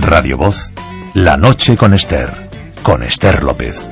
Radio Voz, La Noche con Esther López.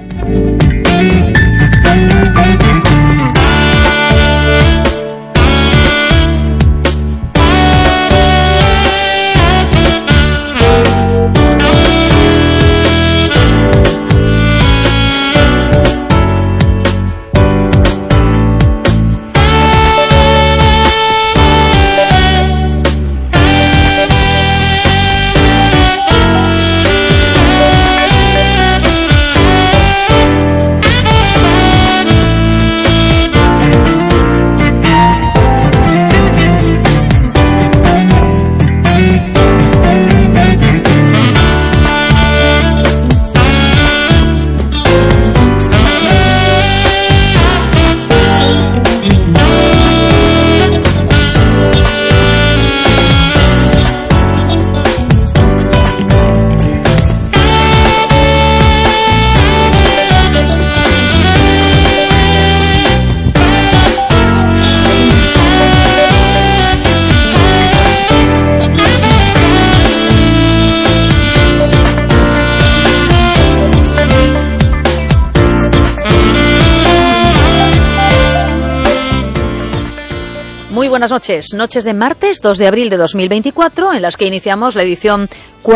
Buenas noches, noches de martes 2 de abril de 2024, en las que iniciamos la edición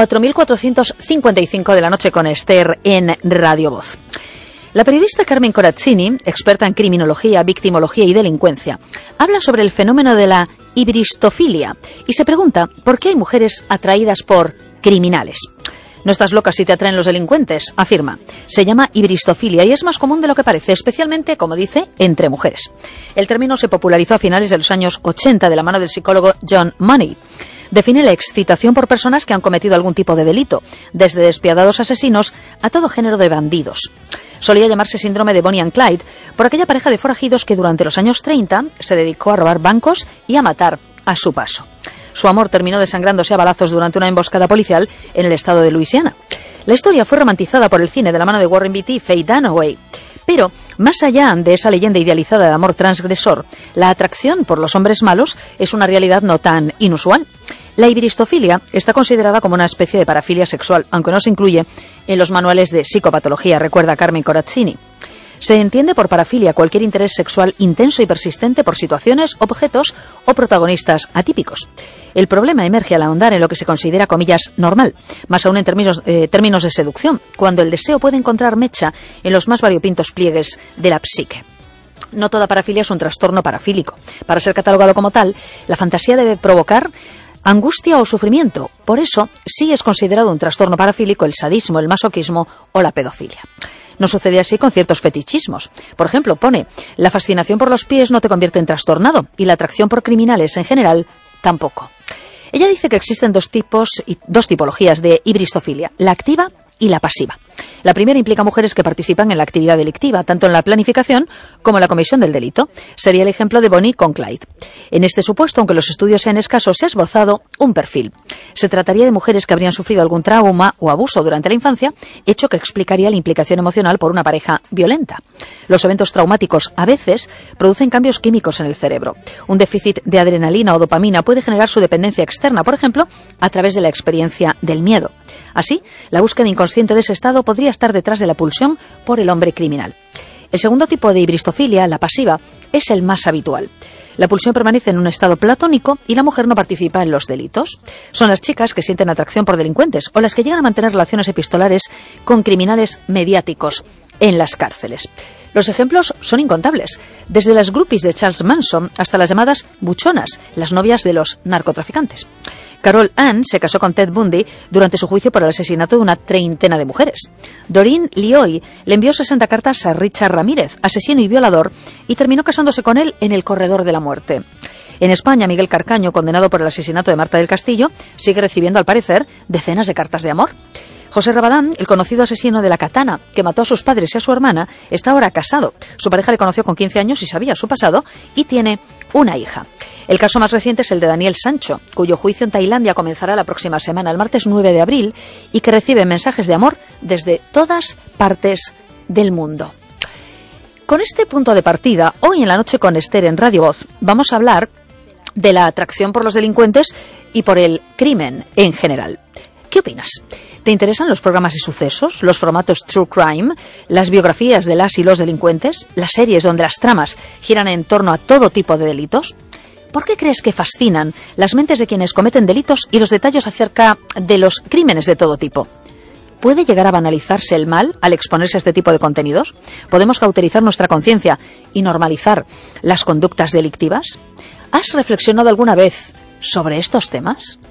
4455 de La Noche con Esther en Radio Voz. La periodista Carmen Corazzini, experta en criminología, victimología y delincuencia, habla sobre el fenómeno de la ibristofilia y se pregunta por qué hay mujeres atraídas por criminales. No estás loca si te atraen los delincuentes, afirma. Se llama ibristofilia y es más común de lo que parece, especialmente, como dice, entre mujeres. El término se popularizó a finales de los años 80 de la mano del psicólogo John Money. Define la excitación por personas que han cometido algún tipo de delito, desde despiadados asesinos a todo género de bandidos. Solía llamarse síndrome de Bonnie and Clyde por aquella pareja de forajidos que durante los años 30 se dedicó a robar bancos y a matar a su paso. Su amor terminó desangrándose a balazos durante una emboscada policial en el estado de Luisiana. La historia fue romantizada por el cine de la mano de Warren Beatty y Faye Dunaway. Pero, más allá de esa leyenda idealizada de amor transgresor, la atracción por los hombres malos es una realidad no tan inusual. La ibristofilia está considerada como una especie de parafilia sexual, aunque no se incluye en los manuales de psicopatología, recuerda Carmen Corazzini. Se entiende por parafilia cualquier interés sexual intenso y persistente por situaciones, objetos o protagonistas atípicos. El problema emerge al ahondar en lo que se considera, comillas, normal, más aún en términos de seducción, cuando el deseo puede encontrar mecha en los más variopintos pliegues de la psique. No toda parafilia es un trastorno parafílico. Para ser catalogado como tal, la fantasía debe provocar angustia o sufrimiento. Por eso, sí es considerado un trastorno parafílico el sadismo, el masoquismo o la pedofilia. No sucede así con ciertos fetichismos. Por ejemplo, pone, la fascinación por los pies no te convierte en trastornado y la atracción por criminales en general tampoco. Ella dice que existen dos tipologías de ibristofilia, la activa y la pasiva. La primera implica mujeres que participan en la actividad delictiva, tanto en la planificación como en la comisión del delito. Sería el ejemplo de Bonnie con Clyde. En este supuesto, aunque los estudios sean escasos, se ha esbozado un perfil. Se trataría de mujeres que habrían sufrido algún trauma o abuso durante la infancia, hecho que explicaría la implicación emocional por una pareja violenta. Los eventos traumáticos, a veces, producen cambios químicos en el cerebro. Un déficit de adrenalina o dopamina puede generar su dependencia externa, por ejemplo, a través de la experiencia del miedo. Así, la búsqueda inconsciente de ese estado podría estar detrás de la pulsión por el hombre criminal. El segundo tipo de ibristofilia, la pasiva, es el más habitual. La pulsión permanece en un estado platónico y la mujer no participa en los delitos. Son las chicas que sienten atracción por delincuentes o las que llegan a mantener relaciones epistolares con criminales mediáticos en las cárceles. Los ejemplos son incontables, desde las groupies de Charles Manson hasta las llamadas buchonas, las novias de los narcotraficantes. Carol Ann se casó con Ted Bundy durante su juicio por el asesinato de una treintena de mujeres. Doreen Lioy le envió 60 cartas a Richard Ramírez, asesino y violador, y terminó casándose con él en el corredor de la muerte. En España, Miguel Carcaño, condenado por el asesinato de Marta del Castillo, sigue recibiendo, al parecer, decenas de cartas de amor. José Rabadán, el conocido asesino de la katana, que mató a sus padres y a su hermana, está ahora casado. Su pareja le conoció con 15 años y sabía su pasado, y tiene una hija. El caso más reciente es el de Daniel Sancho, cuyo juicio en Tailandia comenzará la próxima semana, el martes 9 de abril, y que recibe mensajes de amor desde todas partes del mundo. Con este punto de partida, hoy en La Noche con Esther en Radio Voz, vamos a hablar de la atracción por los delincuentes y por el crimen en general. ¿Qué opinas? ¿Te interesan los programas de sucesos, los formatos True Crime, las biografías de las y los delincuentes, las series donde las tramas giran en torno a todo tipo de delitos? ¿Por qué crees que fascinan las mentes de quienes cometen delitos y los detalles acerca de los crímenes de todo tipo? ¿Puede llegar a banalizarse el mal al exponerse a este tipo de contenidos? ¿Podemos cauterizar nuestra conciencia y normalizar las conductas delictivas? ¿Has reflexionado alguna vez sobre estos temas?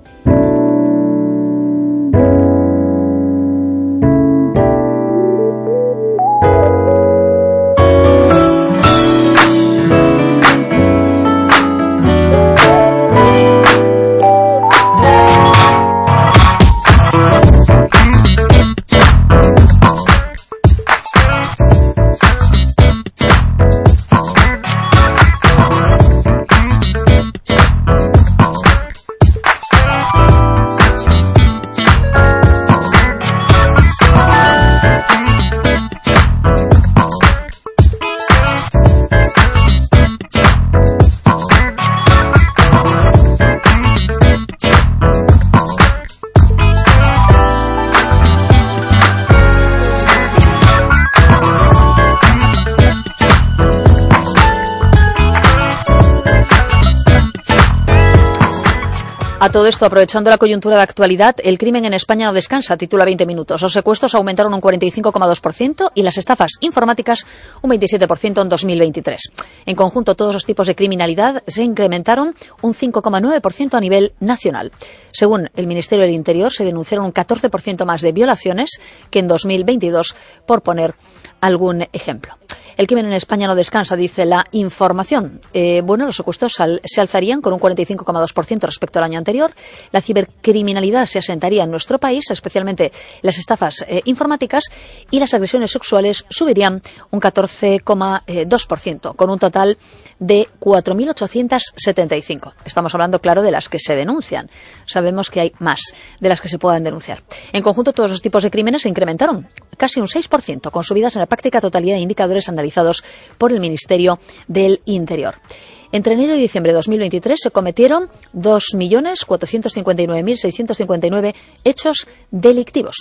A todo esto, aprovechando la coyuntura de actualidad, el crimen en España no descansa, titula 20 minutos. Los secuestros aumentaron un 45,2% y las estafas informáticas un 27% en 2023. En conjunto, todos los tipos de criminalidad se incrementaron un 5,9% a nivel nacional. Según el Ministerio del Interior, se denunciaron un 14% más de violaciones que en 2022, por poner algún ejemplo. El crimen en España no descansa, dice la información. Los secuestros se alzarían con un 45,2% respecto al año anterior. La cibercriminalidad se asentaría en nuestro país, especialmente las estafas informáticas, y las agresiones sexuales subirían un 14,2%, con un total de 4.875. Estamos hablando, claro, de las que se denuncian. Sabemos que hay más de las que se puedan denunciar. En conjunto, todos los tipos de crímenes se incrementaron casi un 6%, con subidas en la práctica totalidad de indicadores analizados por el Ministerio del Interior. Entre enero y diciembre de 2023 se cometieron 2.459.659 hechos delictivos.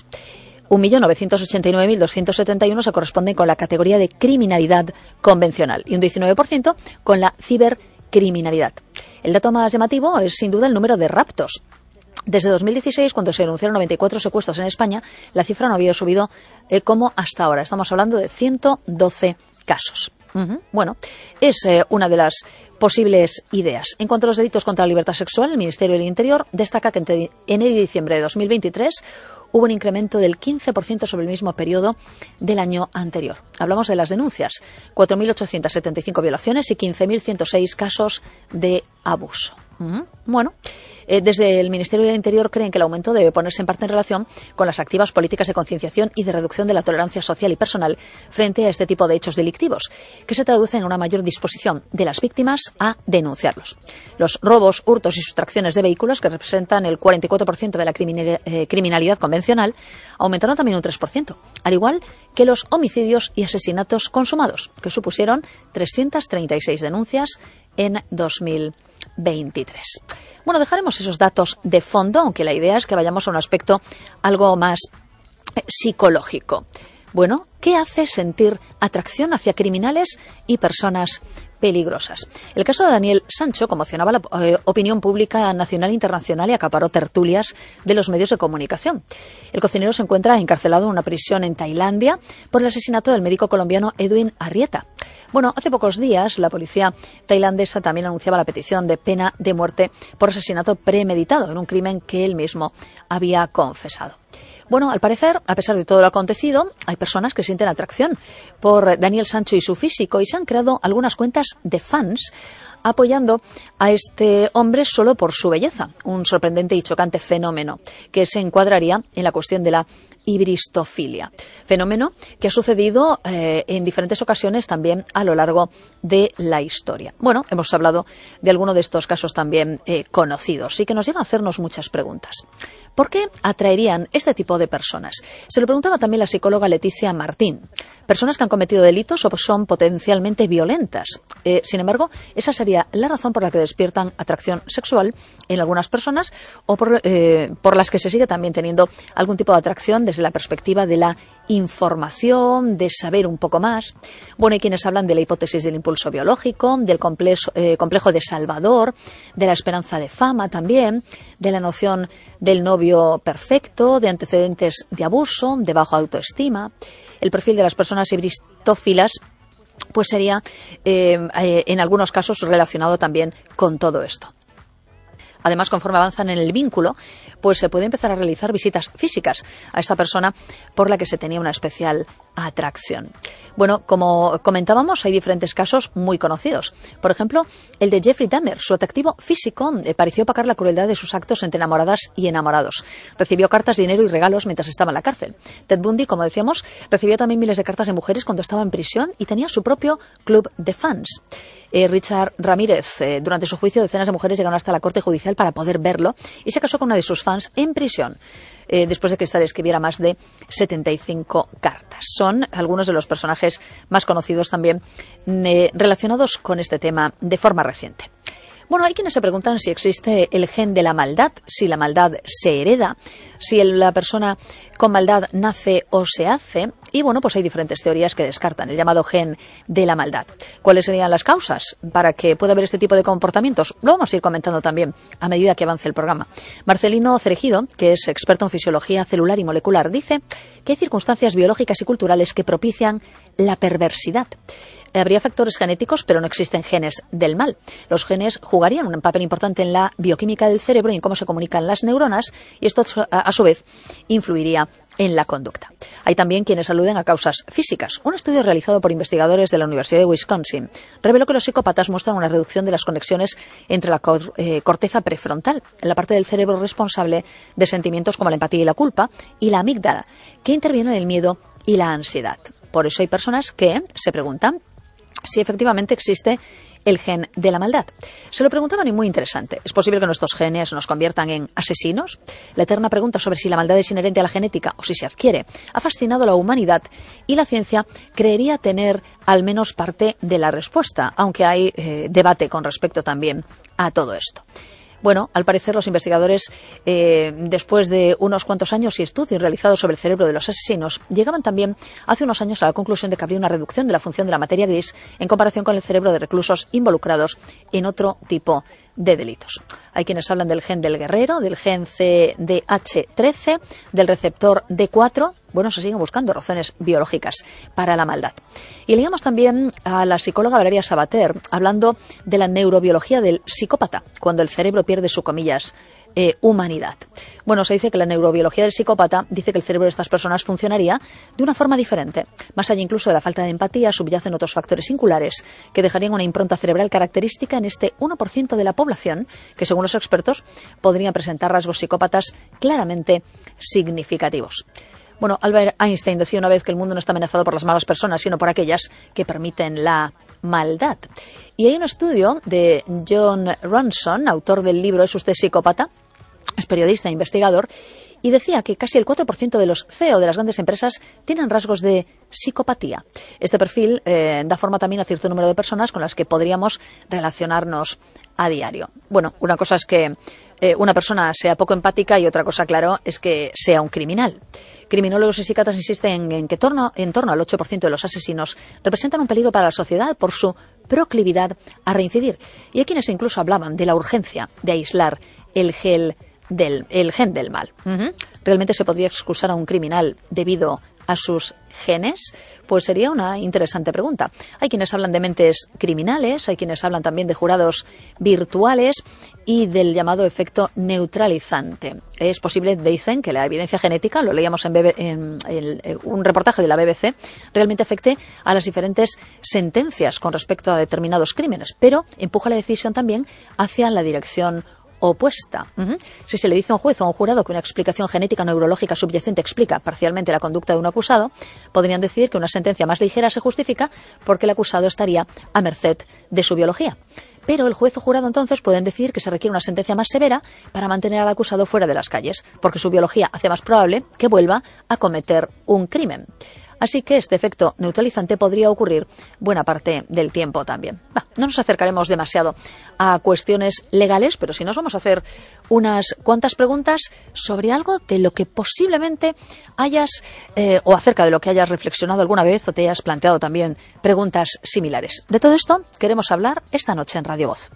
1.989.271 se corresponden con la categoría de criminalidad convencional y un 19% con la cibercriminalidad. El dato más llamativo es sin duda el número de raptos. Desde 2016, cuando se denunciaron 94 secuestros en España, la cifra no había subido como hasta ahora. Estamos hablando de 112 casos. Bueno, es una de las posibles ideas. En cuanto a los delitos contra la libertad sexual, el Ministerio del Interior destaca que entre enero y diciembre de 2023 hubo un incremento del 15% sobre el mismo periodo del año anterior. Hablamos de las denuncias, 4.875 violaciones y 15.106 casos de abuso. Bueno, desde el Ministerio del Interior creen que el aumento debe ponerse en parte en relación con las activas políticas de concienciación y de reducción de la tolerancia social y personal frente a este tipo de hechos delictivos, que se traducen en una mayor disposición de las víctimas a denunciarlos. Los robos, hurtos y sustracciones de vehículos, que representan el 44% de la criminalidad convencional, aumentaron también un 3%, al igual que los homicidios y asesinatos consumados, que supusieron 336 denuncias en 2023. Bueno, dejaremos esos datos de fondo, aunque la idea es que vayamos a un aspecto algo más psicológico. Bueno, ¿qué hace sentir atracción hacia criminales y personas peligrosas? El caso de Daniel Sancho conmocionaba la opinión pública nacional e internacional y acaparó tertulias de los medios de comunicación. El cocinero se encuentra encarcelado en una prisión en Tailandia por el asesinato del médico colombiano Edwin Arrieta. Bueno, hace pocos días la policía tailandesa también anunciaba la petición de pena de muerte por asesinato premeditado en un crimen que él mismo había confesado. Bueno, al parecer, a pesar de todo lo acontecido, hay personas que sienten atracción por Daniel Sancho y su físico y se han creado algunas cuentas de fans apoyando a este hombre solo por su belleza, un sorprendente y chocante fenómeno que se encuadraría en la cuestión de la ibristofilia, fenómeno que ha sucedido en diferentes ocasiones también a lo largo de la historia. Bueno, hemos hablado de alguno de estos casos también conocidos y que nos llevan a hacernos muchas preguntas. ¿Por qué atraerían este tipo de personas? Se lo preguntaba también la psicóloga Leticia Martín. Personas que han cometido delitos o son potencialmente violentas. Sin embargo, esa sería la razón por la que despiertan atracción sexual en algunas personas o por las que se sigue también teniendo algún tipo de atracción desde la perspectiva de la información, de saber un poco más. Bueno, hay quienes hablan de la hipótesis del impulso biológico, del complejo de Salvador, de la esperanza de fama también, de la noción del novio perfecto, de antecedentes de abuso, de baja autoestima. El perfil de las personas ibristófilas pues sería en algunos casos relacionado también con todo esto. Además, conforme avanzan en el vínculo, pues se puede empezar a realizar visitas físicas a esta persona por la que se tenía una especial atracción. Bueno, como comentábamos, hay diferentes casos muy conocidos. Por ejemplo, el de Jeffrey Dahmer. Su atractivo físico pareció opacar la crueldad de sus actos entre enamoradas y enamorados. Recibió cartas, dinero y regalos mientras estaba en la cárcel. Ted Bundy, como decíamos, recibió también miles de cartas de mujeres cuando estaba en prisión y tenía su propio club de fans. Richard Ramírez, durante su juicio, decenas de mujeres llegaron hasta la corte judicial para poder verlo y se casó con una de sus fans en prisión, después de que ésta le escribiera más de 75 cartas. Son algunos de los personajes más conocidos también relacionados con este tema de forma reciente. Bueno, hay quienes se preguntan si existe el gen de la maldad, si la maldad se hereda, si la persona con maldad nace o se hace. Y bueno, pues hay diferentes teorías que descartan el llamado gen de la maldad. ¿Cuáles serían las causas para que pueda haber este tipo de comportamientos? Lo vamos a ir comentando también a medida que avance el programa. Marcelino Cerejido, que es experto en fisiología celular y molecular, dice que hay circunstancias biológicas y culturales que propician la perversidad. Habría factores genéticos, pero no existen genes del mal. Los genes jugarían un papel importante en la bioquímica del cerebro y en cómo se comunican las neuronas, y esto a su vez influiría en la conducta. Hay también quienes aluden a causas físicas. Un estudio realizado por investigadores de la Universidad de Wisconsin reveló que los psicópatas muestran una reducción de las conexiones entre la corteza prefrontal, la parte del cerebro responsable de sentimientos como la empatía y la culpa, y la amígdala, que interviene en el miedo y la ansiedad. Por eso hay personas que se preguntan si efectivamente existe el gen de la maldad. Se lo preguntaban y muy interesante. ¿Es posible que nuestros genes nos conviertan en asesinos? La eterna pregunta sobre si la maldad es inherente a la genética o si se adquiere ha fascinado a la humanidad y la ciencia creería tener al menos parte de la respuesta, aunque hay debate con respecto también a todo esto. Bueno, al parecer los investigadores, después de unos cuantos años y estudios realizados sobre el cerebro de los asesinos, llegaban también hace unos años a la conclusión de que habría una reducción de la función de la materia gris en comparación con el cerebro de reclusos involucrados en otro tipo de delitos. Hay quienes hablan del gen del guerrero, del gen CDH13, del receptor D4. Bueno, se siguen buscando razones biológicas para la maldad. Y leíamos también a la psicóloga Valeria Sabater hablando de la neurobiología del psicópata, cuando el cerebro pierde su, comillas, humanidad. Bueno, se dice que la neurobiología del psicópata dice que el cerebro de estas personas funcionaría de una forma diferente. Más allá incluso de la falta de empatía, subyacen otros factores singulares que dejarían una impronta cerebral característica en este 1% de la población que, según los expertos, podrían presentar rasgos psicópatas claramente significativos. Bueno, Albert Einstein decía una vez que el mundo no está amenazado por las malas personas, sino por aquellas que permiten la maldad. Y hay un estudio de John Ronson, autor del libro ¿Es usted psicópata? Es periodista e investigador, y decía que casi el 4% de los CEO de las grandes empresas tienen rasgos de psicopatía. Este perfil da forma también a cierto número de personas con las que podríamos relacionarnos a diario. Bueno, una cosa es que una persona sea poco empática y otra cosa, claro, es que sea un criminal. Criminólogos y psiquiatras insisten en que en torno al 8% de los asesinos representan un peligro para la sociedad por su proclividad a reincidir. Y hay quienes incluso hablaban de la urgencia de aislar el gen del mal. ¿Realmente se podría excusar a un criminal debido a sus genes? Pues sería una interesante pregunta. Hay quienes hablan de mentes criminales, hay quienes hablan también de jurados virtuales y del llamado efecto neutralizante. Es posible, dicen, que la evidencia genética, lo leíamos en un reportaje de la BBC, realmente afecte a las diferentes sentencias con respecto a determinados crímenes, pero empuja la decisión también hacia la dirección opuesta. Si se le dice a un juez o a un jurado que una explicación genética neurológica subyacente explica parcialmente la conducta de un acusado, podrían decidir que una sentencia más ligera se justifica porque el acusado estaría a merced de su biología. Pero el juez o jurado entonces pueden decidir que se requiere una sentencia más severa para mantener al acusado fuera de las calles, porque su biología hace más probable que vuelva a cometer un crimen. Así que este efecto neutralizante podría ocurrir buena parte del tiempo también. No nos acercaremos demasiado a cuestiones legales, pero sí nos vamos a hacer unas cuantas preguntas sobre algo de lo que posiblemente hayas, o acerca de lo que hayas reflexionado alguna vez o te hayas planteado también preguntas similares. De todo esto queremos hablar esta noche en Radio Voz.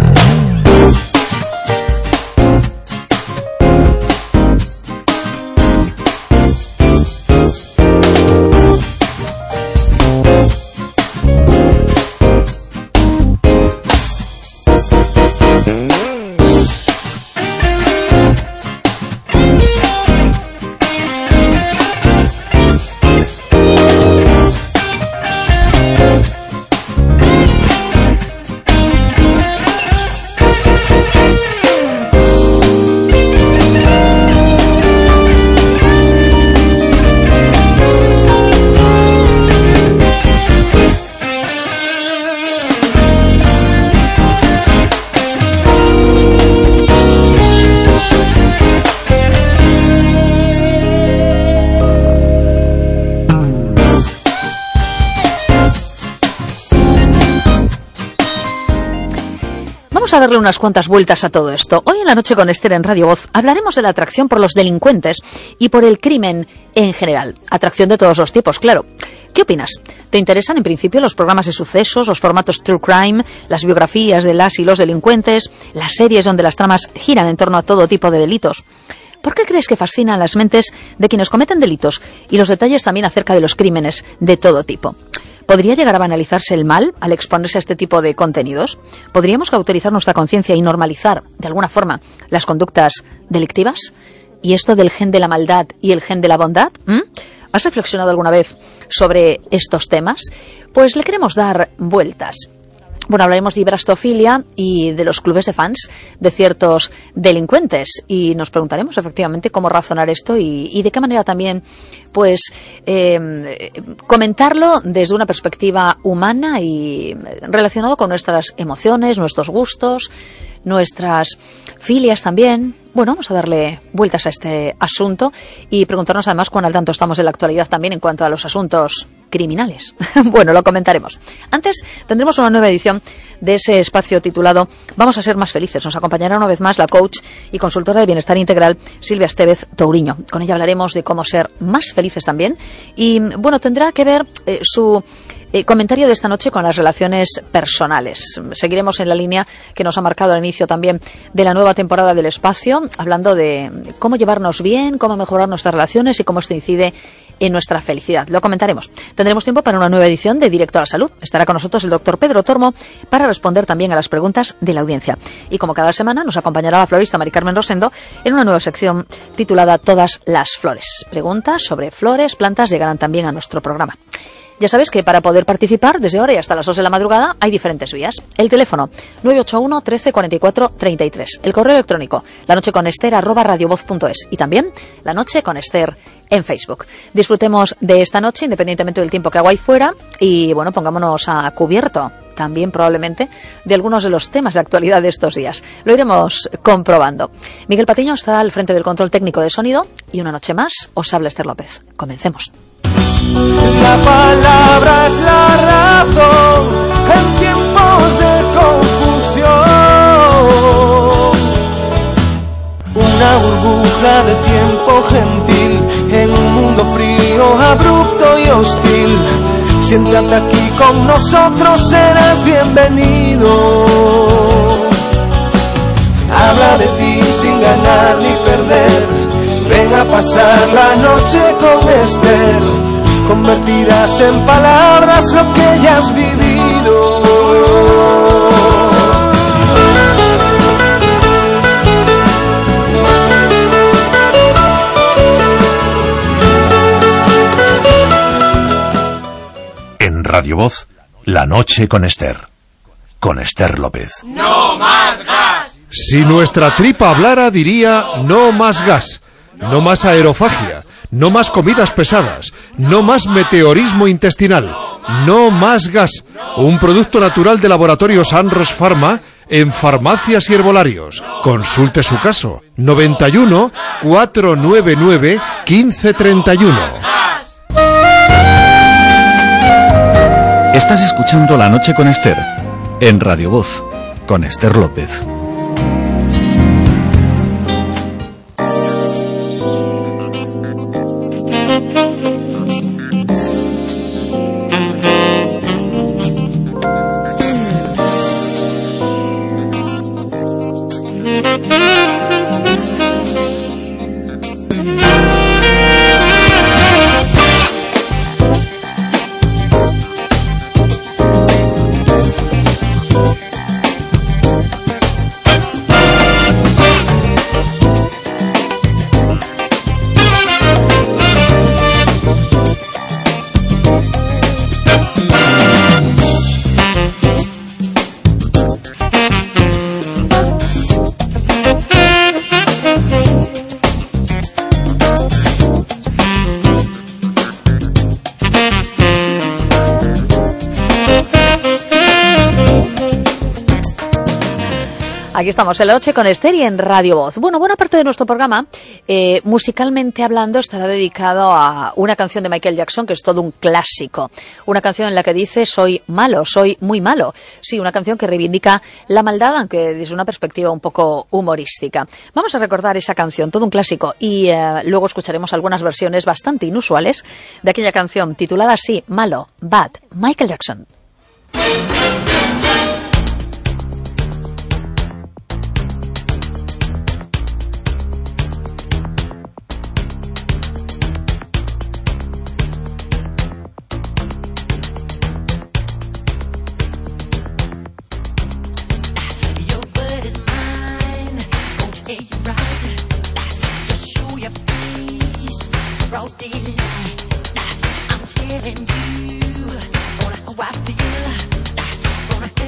Vamos a darle unas cuantas vueltas a todo esto. Hoy en la noche con Esther en Radio Voz hablaremos de la atracción por los delincuentes y por el crimen en general. Atracción de todos los tipos, claro. ¿Qué opinas? ¿Te interesan en principio los programas de sucesos, los formatos true crime, las biografías de las y los delincuentes, las series donde las tramas giran en torno a todo tipo de delitos? ¿Por qué crees que fascinan las mentes de quienes cometen delitos y los detalles también acerca de los crímenes de todo tipo? ¿Podría llegar a banalizarse el mal al exponerse a este tipo de contenidos? ¿Podríamos cauterizar nuestra conciencia y normalizar, de alguna forma, las conductas delictivas? ¿Y esto del gen de la maldad y el gen de la bondad? ¿Has reflexionado alguna vez sobre estos temas? Pues le queremos dar vueltas. Bueno, hablaremos de ibrastofilia y de los clubes de fans de ciertos delincuentes y nos preguntaremos efectivamente cómo razonar esto y de qué manera también pues comentarlo desde una perspectiva humana y relacionado con nuestras emociones, nuestros gustos, nuestras filias también. Bueno, vamos a darle vueltas a este asunto y preguntarnos además cuán al tanto estamos de la actualidad también en cuanto a los asuntos criminales. Bueno, lo comentaremos. Antes tendremos una nueva edición de ese espacio titulado Vamos a ser más felices. Nos acompañará una vez más la coach y consultora de bienestar integral Silvia Estevez Touriño. Con ella hablaremos de cómo ser más felices también y bueno, tendrá que ver su comentario de esta noche con las relaciones personales. Seguiremos en la línea que nos ha marcado al inicio también de la nueva temporada del espacio, hablando de cómo llevarnos bien, cómo mejorar nuestras relaciones y cómo esto incide en nuestra felicidad. Lo comentaremos. Tendremos tiempo para una nueva edición de Directo a la Salud. Estará con nosotros el doctor Pedro Tormo para responder también a las preguntas de la audiencia. Y como cada semana nos acompañará la florista Mari Carmen Rosendo en una nueva sección titulada Todas las flores. Preguntas sobre flores, plantas llegarán también a nuestro programa. Ya sabéis que para poder participar desde ahora y hasta las 2 de la madrugada hay diferentes vías. El teléfono 981 13 44 33. El correo electrónico lanocheconester@radiovoz.es y también La Noche con Esther en Facebook. Disfrutemos de esta noche independientemente del tiempo que haga ahí fuera y bueno, pongámonos a cubierto también probablemente de algunos de los temas de actualidad de estos días. Lo iremos comprobando. Miguel Patiño está al frente del control técnico de sonido y una noche más os habla Esther López. Comencemos. La palabra es la razón en tiempos de confusión. Una burbuja de tiempo gentil en un mundo frío, abrupto y hostil. Siéntate aquí con nosotros, serás bienvenido. Habla de ti sin ganar ni perder. Ven a pasar la noche con Esther. Convertirás en palabras lo que ya has vivido. En Radio Voz, La Noche con Esther López. ¡No más gas! Si nuestra tripa hablara, diría: no más gas, no más aerofagia, no más comidas pesadas, no más meteorismo intestinal, no más gas. Un producto natural de Laboratorios Anres Pharma en farmacias y herbolarios. Consulte su caso. 91 499 1531. Estás escuchando La Noche con Esther en Radio Voz con Esther López. Aquí estamos en La Noche con Esther y en Radio Voz. Bueno, buena parte de nuestro programa, musicalmente hablando, estará dedicado a una canción de Michael Jackson que es todo un clásico. Una canción en la que dice: soy malo, soy muy malo. Sí, una canción que reivindica la maldad, aunque desde una perspectiva un poco humorística. Vamos a recordar esa canción, todo un clásico, y luego escucharemos algunas versiones bastante inusuales de aquella canción titulada así: Malo, Bad, Michael Jackson. I'm telling you how I feel.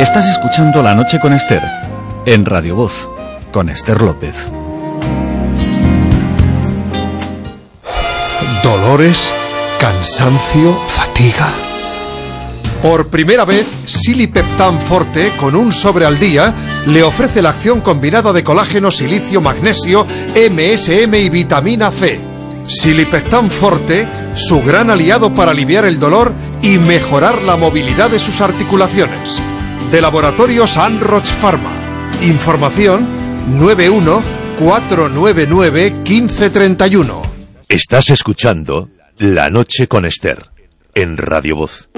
Estás escuchando La Noche con Esther, en Radio Voz, con Esther López. Dolores, cansancio, fatiga. Por primera vez, Silipeptan Forte, con un sobre al día, le ofrece la acción combinada de colágeno, silicio, magnesio, MSM y vitamina C. Silipeptan Forte, su gran aliado para aliviar el dolor y mejorar la movilidad de sus articulaciones. De Laboratorios Anroch Pharma. Información 91 499 1531. Estás escuchando La Noche con Esther, en Radio Voz.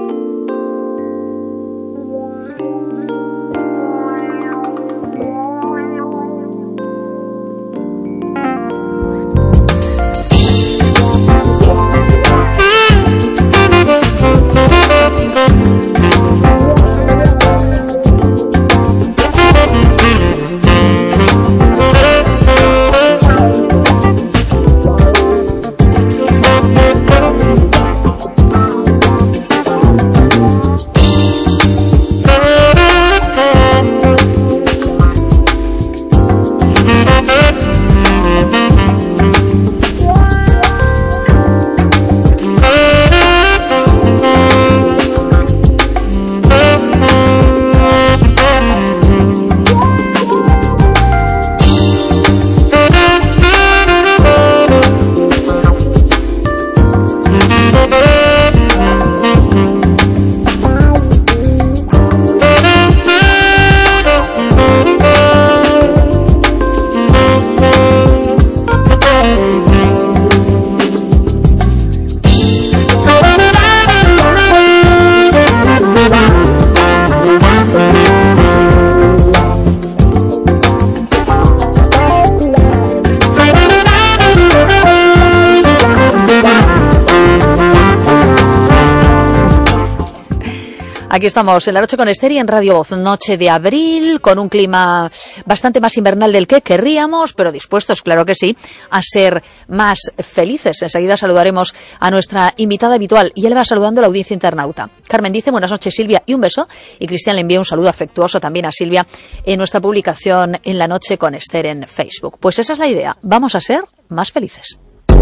Aquí estamos en La Noche con Esther y en Radio Voz, noche de abril, con un clima bastante más invernal del que querríamos, pero dispuestos, claro que sí, a ser más felices. Enseguida saludaremos a nuestra invitada habitual y él va saludando a la audiencia internauta. Carmen dice, buenas noches Silvia, y un beso. Y Cristian le envía un saludo afectuoso también a Silvia en nuestra publicación en La Noche con Esther en Facebook. Pues esa es la idea, vamos a ser más felices.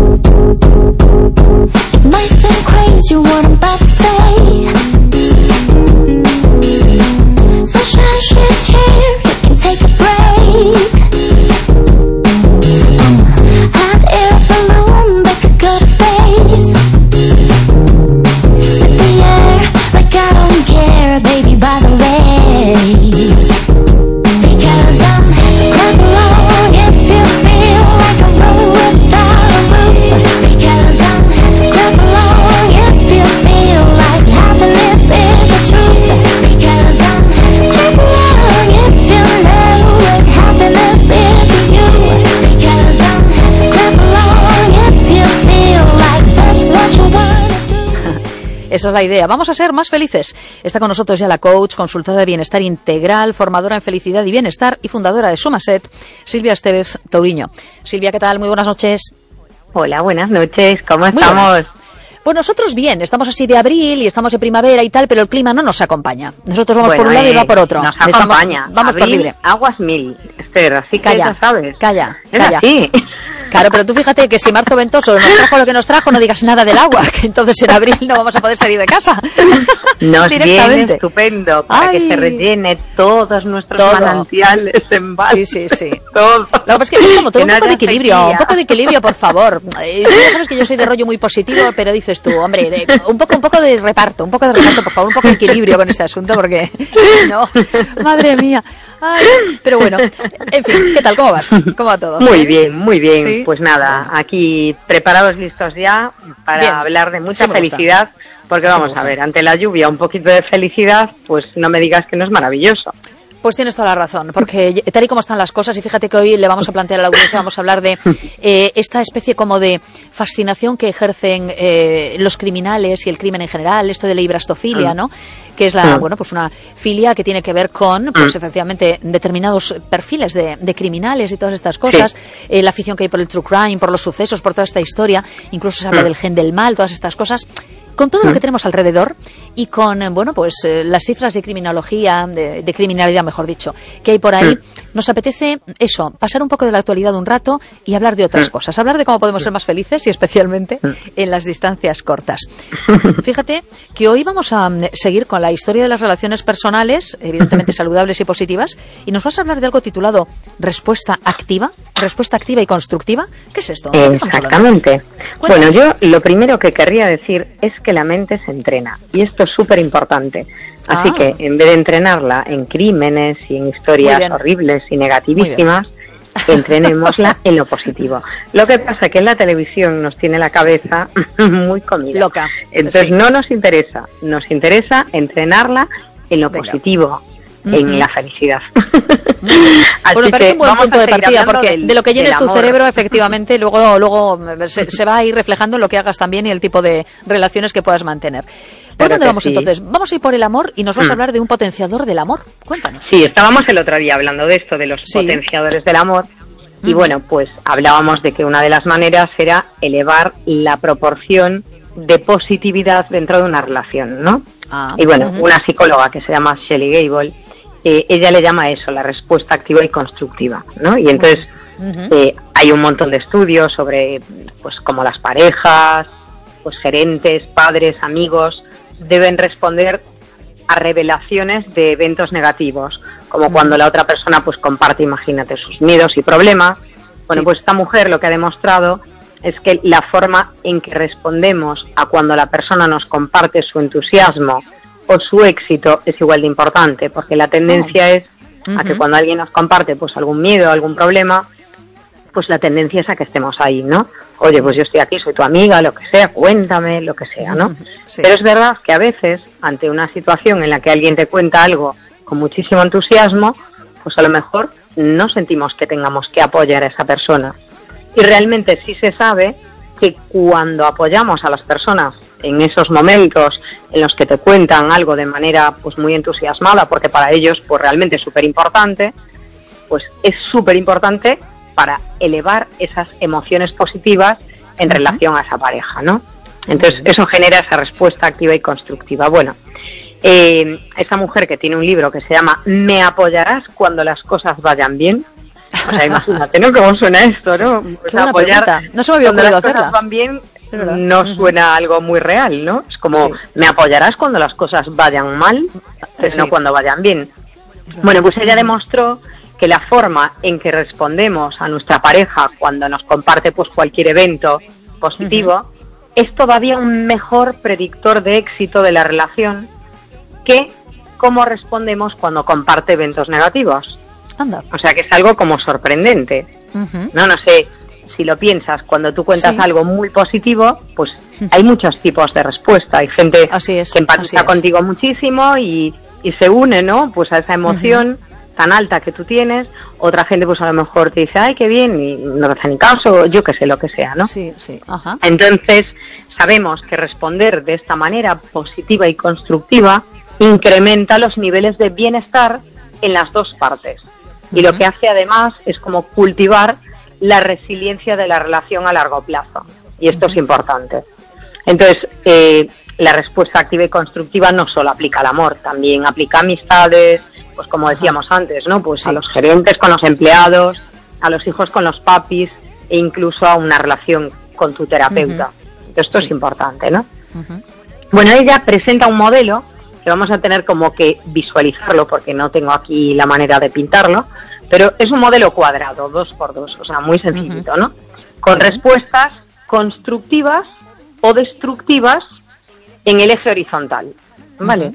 Sunshine, she's here, you can take a break. Hot air balloon that could go to space. With the air, like I don't care, baby, by the way. Because I'm clap along if you feel like a room without a roof. Because I'm clap along if you feel like happiness is the truth. Because I'm clap along if you know what happiness is to you. Because I'm clap along if you feel like that's what you wanna do. Esa es la idea. Vamos a ser más felices. Está con nosotros ya la coach, consultora de bienestar integral, formadora en felicidad y bienestar y fundadora de Sumaset, Silvia Estevez Touriño. Silvia, ¿qué tal? Muy buenas noches. Hola, buenas noches. ¿Cómo Muy estamos? buenas. Pues nosotros bien, estamos así de abril y estamos de primavera y tal, pero el clima no nos acompaña. Nosotros vamos por un lado y va por otro. Nos acompaña. Vamos por Abril, libre. aguas mil, Esther, así que Calla, ya sabes. calla, Es calla. así. Claro, pero tú fíjate que si marzo ventoso nos trajo lo que nos trajo, no digas nada del agua, que entonces en abril no vamos a poder salir de casa. Nos viene Directamente. estupendo para que se rellene todos nuestros Todo. manantiales en Sí, sí, sí. Todo. Lo que pasa es que es como todo, Que un no poco de haya equilibrio, sequía. un poco de equilibrio, por favor. Ya sabes que yo soy de rollo muy positivo, pero dices tú, hombre, un poco de reparto, por favor, un poco de equilibrio con este asunto, porque si no, madre mía. Ay, pero bueno, en fin, ¿qué tal? ¿Cómo vas? ¿Cómo va todo? Muy bien, muy bien. ¿Sí? Pues nada, aquí preparados, listos ya para Bien. hablar de mucha Sí me gusta. felicidad, porque Sí me vamos gusta. a ver, ante la lluvia un poquito de felicidad, pues no me digas que no es maravilloso. Pues tienes toda la razón, porque tal y como están las cosas, y fíjate que hoy le vamos a plantear a la audiencia, vamos a hablar de esta especie como de fascinación que ejercen los criminales y el crimen en general, esto de la ibrastofilia, ¿no? Que es bueno, pues una filia que tiene que ver con, pues efectivamente, determinados perfiles de criminales y todas estas cosas, la afición que hay por el true crime, por los sucesos, por toda esta historia, incluso se habla del gen del mal, todas estas cosas. Con todo lo que tenemos alrededor y con, bueno, pues las cifras de criminología, de criminalidad, mejor dicho, que hay por ahí, nos apetece eso, pasar un poco de la actualidad un rato y hablar de otras cosas. Hablar de cómo podemos ser más felices y especialmente en las distancias cortas. Fíjate que hoy vamos a seguir con la historia de las relaciones personales, evidentemente saludables y positivas, y nos vas a hablar de algo titulado respuesta activa y constructiva. ¿Qué es esto? ¿De qué estamos hablando? Exactamente. Bueno, yo lo primero que querría decir es que la mente se entrena, y esto es súper importante. Así que en vez de entrenarla en crímenes y en historias horribles y negativísimas, entrenémosla en lo positivo. Lo que pasa es que en la televisión nos tiene la cabeza muy comida. Loca. Entonces no nos interesa entrenarla en lo positivo, en la felicidad. Bueno, me parece un buen punto de partida, porque de lo que llenes tu cerebro, efectivamente, luego se va a ir reflejando en lo que hagas también y el tipo de relaciones que puedas mantener. ¿Por dónde vamos entonces? Vamos a ir por el amor y nos vas a hablar de un potenciador del amor. Cuéntanos. Sí, estábamos el otro día hablando de esto, de los potenciadores del amor. Y bueno, pues hablábamos de que una de las maneras era elevar la proporción de positividad dentro de una relación, ¿no? Y bueno, una psicóloga que se llama Shelley Gable, ella le llama eso, la respuesta activa y constructiva, ¿no? Y entonces hay un montón de estudios sobre, pues, cómo las parejas, pues, gerentes, padres, amigos, deben responder a revelaciones de eventos negativos, como cuando la otra persona, pues, comparte, imagínate, sus miedos y problemas. Bueno, pues esta mujer lo que ha demostrado es que la forma en que respondemos a cuando la persona nos comparte su entusiasmo o su éxito es igual de importante, porque la tendencia es a que cuando alguien nos comparte, pues, algún miedo, algún problema, pues la tendencia es a que estemos ahí, ¿no? Oye, pues yo estoy aquí, soy tu amiga, lo que sea, cuéntame, lo que sea, ¿no? Pero es verdad que a veces, ante una situación en la que alguien te cuenta algo con muchísimo entusiasmo, pues a lo mejor no sentimos que tengamos que apoyar a esa persona. Y realmente sí se sabe que cuando apoyamos a las personas en esos momentos en los que te cuentan algo de manera, pues, muy entusiasmada, porque para ellos, pues, realmente es súper importante, pues es súper importante para elevar esas emociones positivas en relación a esa pareja, ¿no? Entonces eso genera esa respuesta activa y constructiva. Bueno, esa mujer que tiene un libro que se llama ¿Me apoyarás cuando las cosas vayan bien? O sea, imagínate, ¿no? ¿Cómo suena esto, no? O sea, apoyar no se me había ocurrido cuando las cosas van bien no suena algo muy real, ¿no? Es como, ¿me apoyarás cuando las cosas vayan mal? Pero no cuando vayan bien. Bueno, pues ella demostró que la forma en que respondemos a nuestra pareja cuando nos comparte, pues, cualquier evento positivo es todavía un mejor predictor de éxito de la relación que cómo respondemos cuando comparte eventos negativos. Anda. O sea que es algo como sorprendente. No sé si lo piensas, cuando tú cuentas algo muy positivo, pues hay muchos tipos de respuesta. Hay gente que empatiza contigo muchísimo y se une, ¿no? Pues a esa emoción tan alta que tú tienes. Otra gente, pues a lo mejor te dice, ay, qué bien, y no te hace ni caso, yo qué sé, lo que sea, ¿no? Entonces, sabemos que responder de esta manera positiva y constructiva incrementa los niveles de bienestar en las dos partes. Y lo que hace además es como cultivar la resiliencia de la relación a largo plazo. Y esto es importante. Entonces, la respuesta activa y constructiva no solo aplica al amor, también aplica a amistades, pues como decíamos antes, ¿no? Pues a los gerentes con los empleados, a los hijos con los papis e incluso a una relación con tu terapeuta. Esto es importante, ¿no? Bueno, ella presenta un modelo que vamos a tener como que visualizarlo porque no tengo aquí la manera de pintarlo, pero es un modelo cuadrado, 2x2, o sea, muy sencillito, ¿no? Con respuestas constructivas o destructivas en el eje horizontal, ¿vale?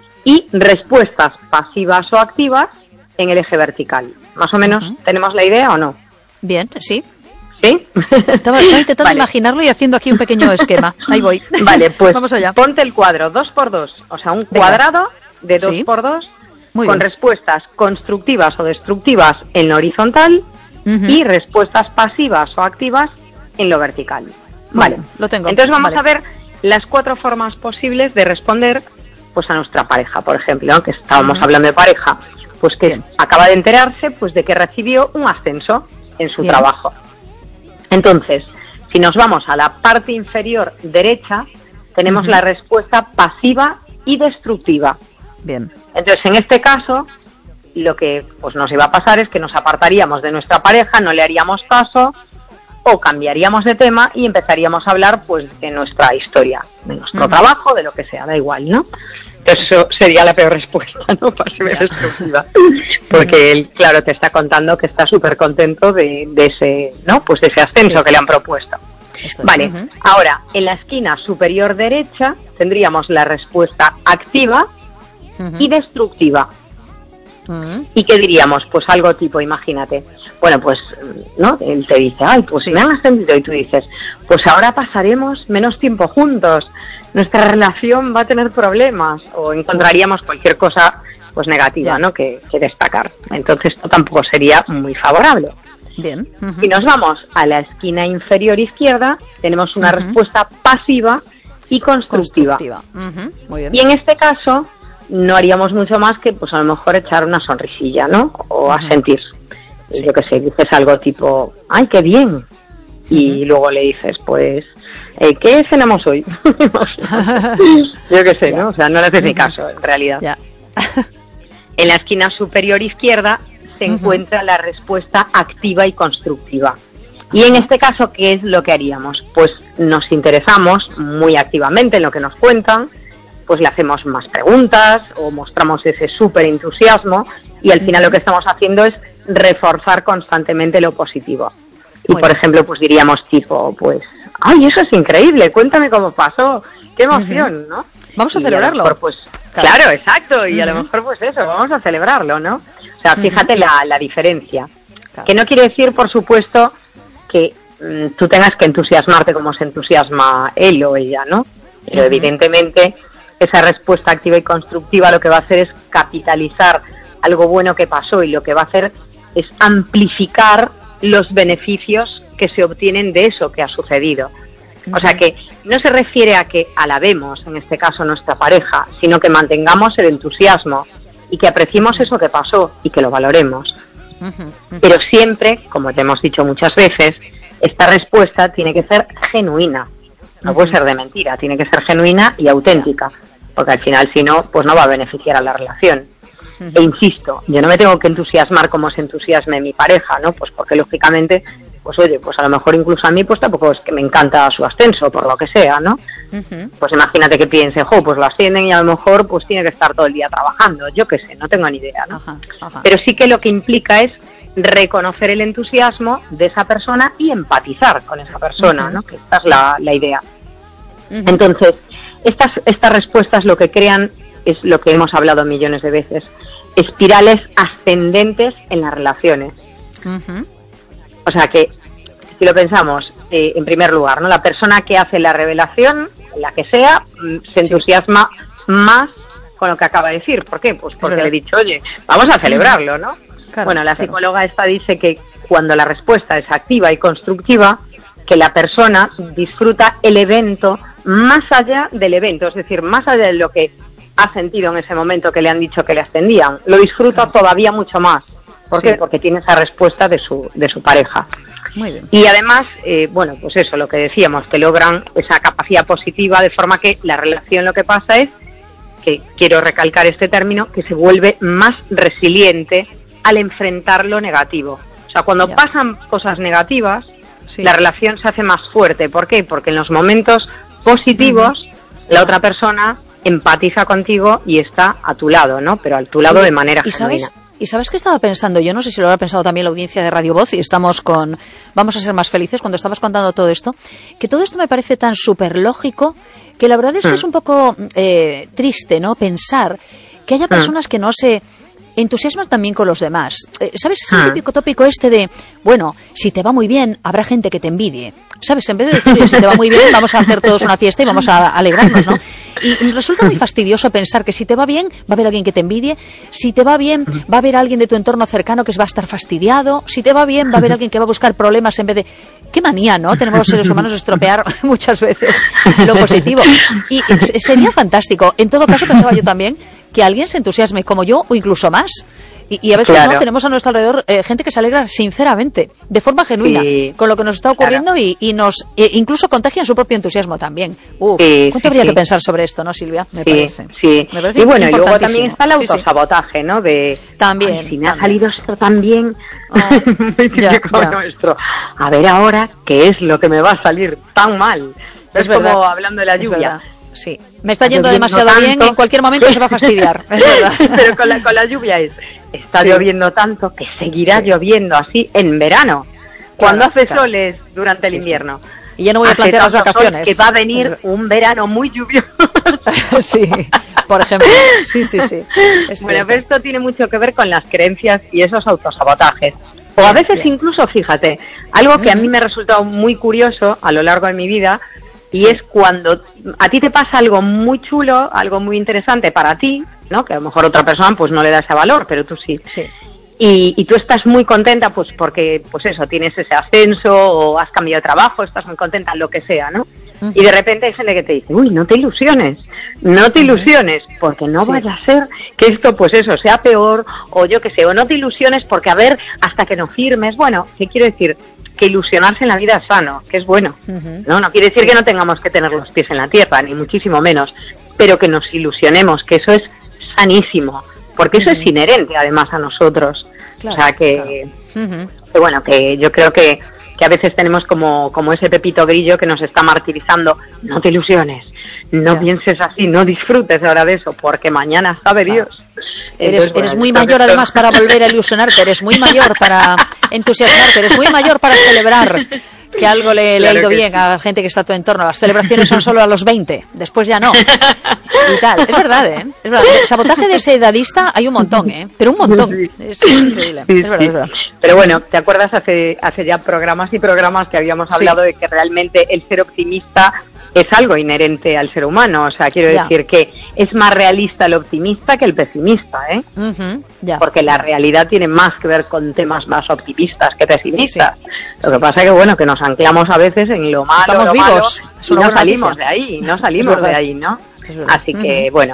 Y respuestas pasivas o activas en el eje vertical. ¿Más o menos tenemos la idea o no? Bien, sí. ¿Sí? Estaba intentando imaginarlo y haciendo aquí un pequeño esquema. Ahí voy. Vale, pues vamos allá. Ponte el cuadro 2x2, o sea, un cuadrado de 2x2 con respuestas constructivas o destructivas en lo horizontal y respuestas pasivas o activas en lo vertical. Vale, lo tengo. Entonces vamos a ver las 4 formas posibles de responder, pues, a nuestra pareja, por ejemplo, ¿no? Que estábamos hablando de pareja, pues que acaba de enterarse, pues, de que recibió un ascenso en su trabajo. Entonces, si nos vamos a la parte inferior derecha, tenemos la respuesta pasiva y destructiva. Bien. Entonces, en este caso, lo que pues nos iba a pasar es que nos apartaríamos de nuestra pareja, no le haríamos caso, o cambiaríamos de tema y empezaríamos a hablar pues de nuestra historia, de nuestro trabajo, de lo que sea, da igual, ¿no? Entonces eso sería la peor respuesta, ¿no? Pasiva y destructiva. Porque él, claro, te está contando que está súper contento de ese, ¿no? Pues de ese ascenso que le han propuesto. Vale, ahora, en la esquina superior derecha tendríamos la respuesta activa y destructiva. ¿Y qué diríamos? Pues algo tipo, imagínate, bueno, pues, ¿no? Él te dice, ay, pues me han ascendido, y tú dices, pues ahora pasaremos menos tiempo juntos, nuestra relación va a tener problemas, o encontraríamos cualquier cosa, pues negativa, ¿no? Que destacar. Entonces esto tampoco sería muy favorable. Bien. Si nos vamos a la esquina inferior izquierda, tenemos una respuesta pasiva y constructiva. Muy bien. Y en este caso no haríamos mucho más que, pues a lo mejor echar una sonrisilla, ¿no? O asentir. Yo qué sé, dices algo tipo, ¡ay, qué bien! Y luego le dices, pues, ¿qué cenamos hoy? Yo qué sé, ¿no? O sea, no le haces ni caso, en realidad. Ya. En la esquina superior izquierda se encuentra la respuesta activa y constructiva. Y en este caso, ¿qué es lo que haríamos? Pues nos interesamos muy activamente en lo que nos cuentan, pues le hacemos más preguntas o mostramos ese súper entusiasmo y al final lo que estamos haciendo es reforzar constantemente lo positivo. Y por ejemplo, pues diríamos tipo, pues, ¡ay, eso es increíble! Cuéntame cómo pasó, qué emoción, ¿no? Vamos a celebrarlo. A lo mejor, pues, claro, exacto, y a lo mejor pues eso, vamos a celebrarlo, ¿no? O sea, fíjate la diferencia. Claro. Que no quiere decir, por supuesto, que tú tengas que entusiasmarte como se entusiasma él o ella, ¿no? Pero evidentemente esa respuesta activa y constructiva lo que va a hacer es capitalizar algo bueno que pasó y lo que va a hacer es amplificar los beneficios que se obtienen de eso que ha sucedido. O sea que no se refiere a que alabemos, en este caso, nuestra pareja, sino que mantengamos el entusiasmo y que apreciemos eso que pasó y que lo valoremos. Pero siempre, como te hemos dicho muchas veces, esta respuesta tiene que ser genuina. No puede ser de mentira, tiene que ser genuina y auténtica, porque al final, si no, pues no va a beneficiar a la relación. E insisto, yo no me tengo que entusiasmar como se entusiasme mi pareja, ¿no? Pues porque lógicamente, pues oye, pues a lo mejor incluso a mí pues tampoco es que me encanta su ascenso, por lo que sea, ¿no? Pues imagínate que piense, pues lo ascienden y a lo mejor pues tiene que estar todo el día trabajando, yo qué sé, no tengo ni idea, ¿no? Pero sí que lo que implica es reconocer el entusiasmo de esa persona y empatizar con esa persona, ¿no? Que esta es la idea. Entonces, estas respuestas lo que crean es lo que hemos hablado millones de veces, espirales ascendentes en las relaciones. O sea que, si lo pensamos, en primer lugar, ¿no? La persona que hace la revelación, la que sea, se entusiasma más con lo que acaba de decir. ¿Por qué? Pues porque le he dicho, oye, vamos a celebrarlo, ¿no? Claro, bueno, la psicóloga esta dice que cuando la respuesta es activa y constructiva, que la persona disfruta el evento más allá del evento, es decir, más allá de lo que ha sentido en ese momento que le han dicho que le ascendían, lo disfruta todavía mucho más. ¿Por qué? Porque tiene esa respuesta de su pareja. Muy bien. Y además, bueno, pues eso, lo que decíamos, que logran esa capacidad positiva, de forma que la relación lo que pasa es que, quiero recalcar este término, que se vuelve más resiliente al enfrentar lo negativo. O sea, cuando pasan cosas negativas, la relación se hace más fuerte. ¿Por qué? Porque en los momentos positivos la otra persona empatiza contigo y está a tu lado, ¿no? Pero a tu lado de manera genuina. ¿Y sabes qué estaba pensando? Yo no sé si lo habrá pensado también la audiencia de Radio Voz, y estamos con Vamos a ser más felices cuando estabas contando todo esto, que todo esto me parece tan súper lógico que la verdad es que es un poco triste, ¿no? Pensar que haya personas que no se entusiasman también con los demás. ¿Sabes? Es el típico tópico este de, bueno, si te va muy bien, habrá gente que te envidie. ¿Sabes? En vez de decir, oye, si te va muy bien, vamos a hacer todos una fiesta y vamos a alegrarnos, ¿no? Y resulta muy fastidioso pensar que si te va bien, va a haber alguien que te envidie. Si te va bien, va a haber alguien de tu entorno cercano que va a estar fastidiado. Si te va bien, va a haber alguien que va a buscar problemas en vez de... ¡Qué manía!, ¿no? Tenemos los seres humanos de estropear muchas veces lo positivo. Y sería fantástico. En todo caso, pensaba yo también que alguien se entusiasme como yo o incluso más Y a veces ¿no? tenemos a nuestro alrededor gente que se alegra sinceramente, de forma genuina, con lo que nos está ocurriendo y nos incluso contagian su propio entusiasmo también. ¿Cuánto habría que pensar sobre esto, no, Silvia? Me parece. Me parece y bueno, y luego también está el autosabotaje, ¿no? También. Si me ha salido esto tan bien, nuestro. A ver ahora, ¿qué es lo que me va a salir tan mal? Es verdad, como hablando de la lluvia. Sí, me está yendo demasiado bien, en cualquier momento se va a fastidiar, es verdad. Pero con la lluvia está lloviendo tanto que seguirá lloviendo así en verano, cuando hace soles durante el invierno. Y ya no voy a plantear las vacaciones. Que va a venir un verano muy lluvioso. Sí, por ejemplo. Sí. Bueno, pero esto tiene mucho que ver con las creencias y esos autosabotajes. O a veces incluso, fíjate, algo que a mí me ha resultado muy curioso a lo largo de mi vida, y es cuando a ti te pasa algo muy chulo, algo muy interesante para ti, ¿no? Que a lo mejor otra persona pues no le da ese valor, pero tú sí. Y tú estás muy contenta pues porque pues eso, tienes ese ascenso o has cambiado de trabajo, estás muy contenta, lo que sea, ¿no? Y de repente hay gente que te dice, uy, no te ilusiones, porque no vaya a ser que esto, pues eso, sea peor, o yo qué sé, o no te ilusiones porque a ver, hasta que no firmes. Bueno, ¿qué quiero decir? Que ilusionarse en la vida es sano, que es bueno. No quiere decir que no tengamos que tener los pies en la tierra, ni muchísimo menos, pero que nos ilusionemos, que eso es sanísimo, porque eso es inherente además a nosotros. O sea que bueno, que yo creo que a veces tenemos como ese pepito grillo que nos está martirizando. No te ilusiones, no pienses así, no disfrutes ahora de eso, porque mañana sabe Dios. Entonces, eres muy mayor además para volver a ilusionarte, eres muy mayor para entusiasmarte, eres muy mayor para celebrar que algo le ha ido bien a gente que está a tu entorno. Las celebraciones son solo a los 20, después ya no. Y tal. Es verdad, ¿eh? Es verdad. El sabotaje de ese edadista hay un montón, ¿eh? Pero un montón. Es increíble. Es verdad. Pero bueno, ¿te acuerdas hace ya programas y programas que habíamos hablado de que realmente el ser optimista es algo inherente al ser humano? O sea, quiero decir que es más realista el optimista que el pesimista, ¿eh? Porque la realidad tiene más que ver con temas más optimistas que pesimistas. Lo que pasa es que, bueno, que nos anclamos a veces en lo malo, estamos vivos, y no salimos de ahí, ¿no? Así que, bueno.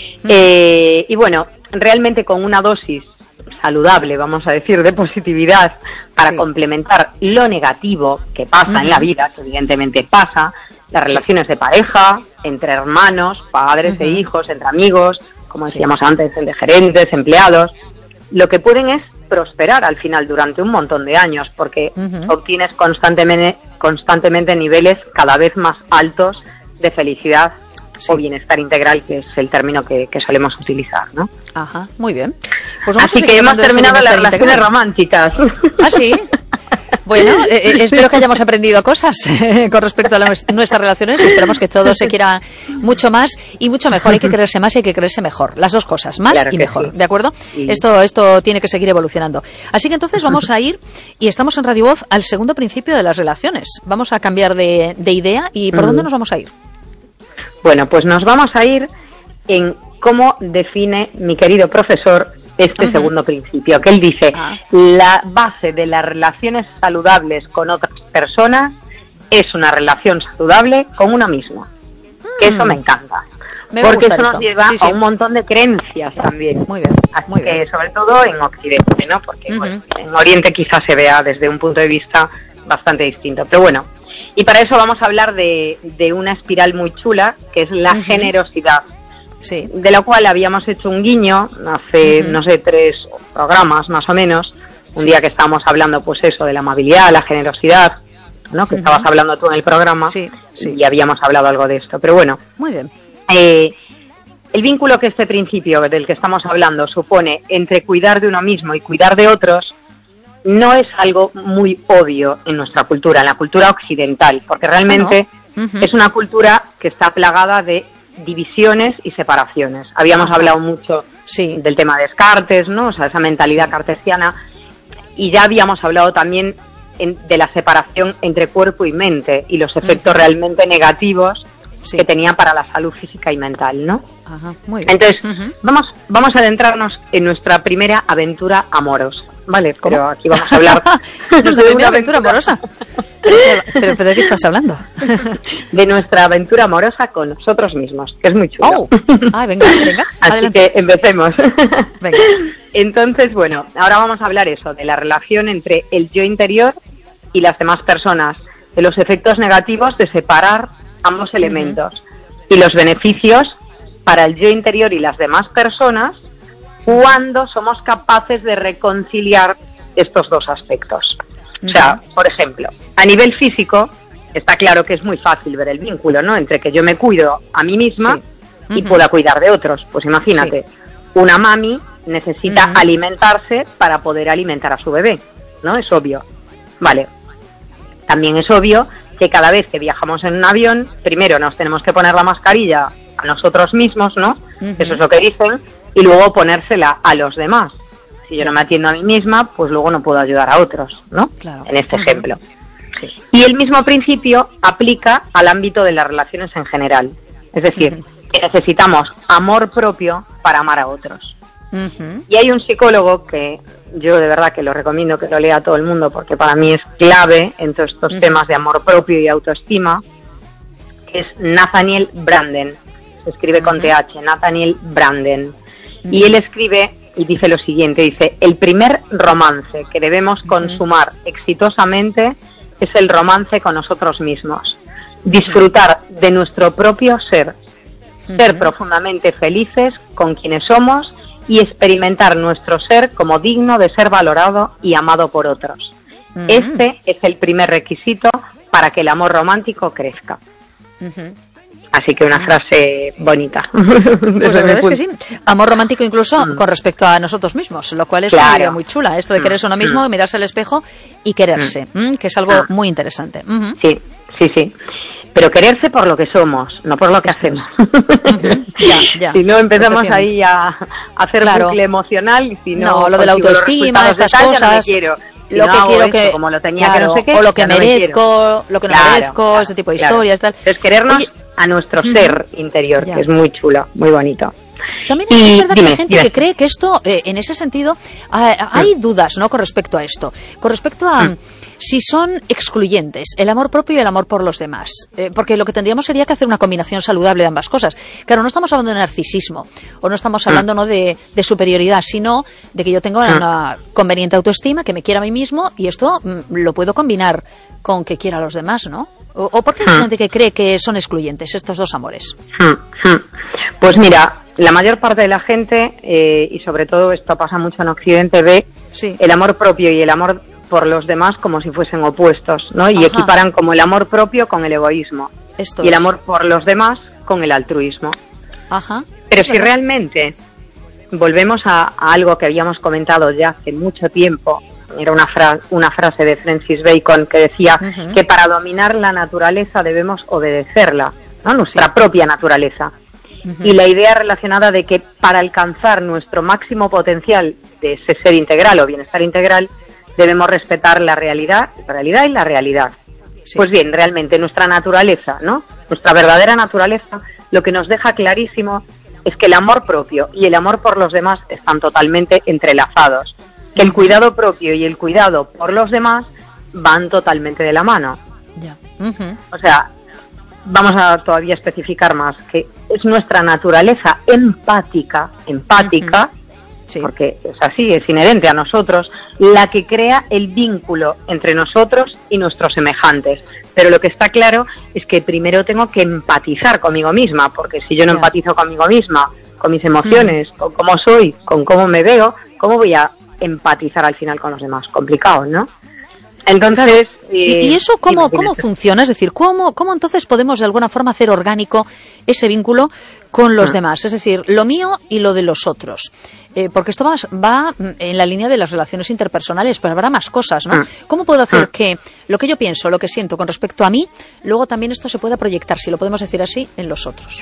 Y bueno, realmente con una dosis saludable, vamos a decir, de positividad para complementar lo negativo que pasa en la vida, que evidentemente pasa, las relaciones de pareja, entre hermanos, padres e hijos, entre amigos, como decíamos antes, de gerentes, empleados, lo que pueden es prosperar al final durante un montón de años, porque obtienes constantemente niveles cada vez más altos de felicidad o bienestar integral, que es el término que solemos utilizar, ¿no? Ajá, muy bien. Pues así que hemos terminado las relaciones románticas. ¿Ah, sí? Bueno, espero que hayamos aprendido cosas con respecto a nuestras relaciones. Esperamos que todo se quiera mucho más y mucho mejor. Hay que quererse más y hay que quererse mejor. Las dos cosas, más y mejor, ¿de acuerdo? Esto tiene que seguir evolucionando. Así que entonces vamos a ir, y estamos en Radio Voz, al segundo principio de las relaciones. Vamos a cambiar de idea. ¿Y por dónde nos vamos a ir? Bueno, pues nos vamos a ir en cómo define mi querido profesor este segundo principio, que él dice, la base de las relaciones saludables con otras personas es una relación saludable con uno mismo. Que eso me encanta. Porque eso nos lleva a un montón de creencias también. Muy bien. Así que, sobre todo en Occidente, ¿no? Porque pues, en Oriente quizás se vea desde un punto de vista bastante distinto. Pero bueno, y para eso vamos a hablar de una espiral muy chula, que es la generosidad. De la cual habíamos hecho un guiño hace, no sé, 3 programas más o menos, un día que estábamos hablando pues eso, de la amabilidad, la generosidad, ¿no? Que estabas hablando tú en el programa y habíamos hablado algo de esto. Pero bueno, muy bien. El vínculo que este principio del que estamos hablando supone entre cuidar de uno mismo y cuidar de otros no es algo muy obvio en nuestra cultura, en la cultura occidental, porque realmente es una cultura que está plagada de divisiones y separaciones. Habíamos hablado mucho del tema de Descartes, ¿no? O sea, esa mentalidad cartesiana, y ya habíamos hablado también de la separación entre cuerpo y mente y los efectos realmente negativos que tenía para la salud física y mental, ¿no? Muy bien. Entonces, vamos a adentrarnos en nuestra primera aventura amorosa. ¿vale? ¿Cómo? Pero aquí vamos a hablar de una aventura amorosa. ¿Pero ¿de qué estás hablando? De nuestra aventura amorosa con nosotros mismos, que es muy chulo. Oh. Ah, venga. Así Adelante. que empecemos. Venga. Entonces, bueno, ahora vamos a hablar eso, de la relación entre el yo interior y las demás personas, de los efectos negativos de separar ambos elementos y los beneficios para el yo interior y las demás personas cuando somos capaces de reconciliar estos dos aspectos. O sea, por ejemplo, a nivel físico está claro que es muy fácil ver el vínculo, ¿no? Entre que yo me cuido a mí misma y pueda cuidar de otros. Pues imagínate, una mami necesita alimentarse para poder alimentar a su bebé, ¿no? Es obvio. Vale. También es obvio que cada vez que viajamos en un avión, primero nos tenemos que poner la mascarilla a nosotros mismos, ¿no? Eso es lo que dicen, y luego ponérsela a los demás. Si yo no me atiendo a mí misma, pues luego no puedo ayudar a otros, ¿no? Claro. En este ejemplo. Sí. Y el mismo principio aplica al ámbito de las relaciones en general. Es decir, que necesitamos amor propio para amar a otros. Y hay un psicólogo que yo de verdad que lo recomiendo que lo lea a todo el mundo porque para mí es clave en todos estos temas de amor propio y autoestima, que es Nathaniel Branden. Se escribe con TH, Nathaniel Branden. Y él escribe y dice lo siguiente, dice: el primer romance que debemos consumar exitosamente es el romance con nosotros mismos. Disfrutar de nuestro propio ser. Ser profundamente felices con quienes somos y experimentar nuestro ser como digno de ser valorado y amado por otros. Este es el primer requisito para que el amor romántico crezca. Así que una frase bonita. Pues la verdad es que sí. Amor romántico incluso con respecto a nosotros mismos, lo cual es una idea muy chula. Esto de quererse uno mismo, mirarse al espejo y quererse, que es algo muy interesante. Sí. Pero quererse por lo que somos, no por lo que hacemos. Ya. Si no empezamos ahí a hacer bucle emocional, y si no, lo de la autoestima, estas cosas. Lo que quiero que como lo tenía que no sé qué, o lo que merezco, lo que no merezco, ese tipo de historias, tal. Entonces querernos a nuestro ser interior, que es muy chulo, muy bonito. También es verdad que hay gente que cree que esto, en ese sentido, hay dudas, ¿no?, con respecto a esto. Con respecto a si son excluyentes, el amor propio y el amor por los demás. Porque lo que tendríamos sería que hacer una combinación saludable de ambas cosas. Claro, no estamos hablando de narcisismo, o no estamos hablando no de superioridad, sino de que yo tengo una conveniente autoestima, que me quiera a mí mismo, y esto lo puedo combinar con que quiera a los demás, ¿no? ¿O por qué hay gente que cree que son excluyentes estos dos amores? Pues mira, la mayor parte de la gente, y sobre todo esto pasa mucho en Occidente, ve el amor propio y el amor por los demás como si fuesen opuestos, ¿no? Y equiparan como el amor propio con el egoísmo. Y el amor por los demás con el altruismo. Pero si realmente volvemos a algo que habíamos comentado ya hace mucho tiempo, era una frase de Francis Bacon que decía que para dominar la naturaleza debemos obedecerla, ¿no? Nuestra propia naturaleza. Y la idea relacionada de que para alcanzar nuestro máximo potencial de ese ser integral o bienestar integral, debemos respetar la realidad y la realidad. Pues bien, realmente nuestra naturaleza, ¿no? Nuestra verdadera naturaleza, lo que nos deja clarísimo es que el amor propio y el amor por los demás están totalmente entrelazados. Que el cuidado propio y el cuidado por los demás van totalmente de la mano. O sea, vamos a todavía especificar más, que es nuestra naturaleza empática, porque es así, es inherente a nosotros, la que crea el vínculo entre nosotros y nuestros semejantes. Pero lo que está claro es que primero tengo que empatizar conmigo misma, porque si yo no empatizo conmigo misma, con mis emociones, con cómo soy, con cómo me veo, ¿cómo voy a empatizar al final con los demás? Complicado, ¿no? Entonces... ¿Y eso cómo funciona? Es decir, ¿cómo entonces podemos de alguna forma hacer orgánico ese vínculo con los demás? Es decir, lo mío y lo de los otros. Porque esto va en la línea de las relaciones interpersonales, pero habrá más cosas, ¿no? ¿Cómo puedo hacer que lo que yo pienso, lo que siento con respecto a mí, luego también esto se pueda proyectar, si lo podemos decir así, en los otros?